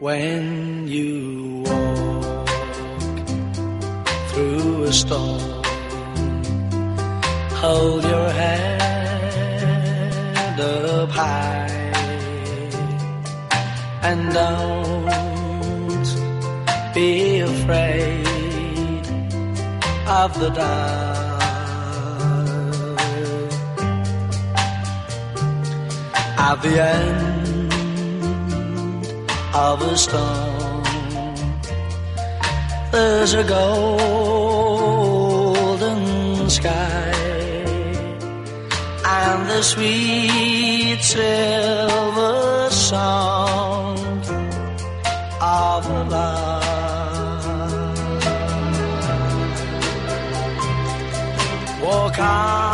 When you walk through a storm, hold your head up high and don't be afraid of the dark. At the end of a storm, there's a golden sky and the sweet silver sound of love. Walk on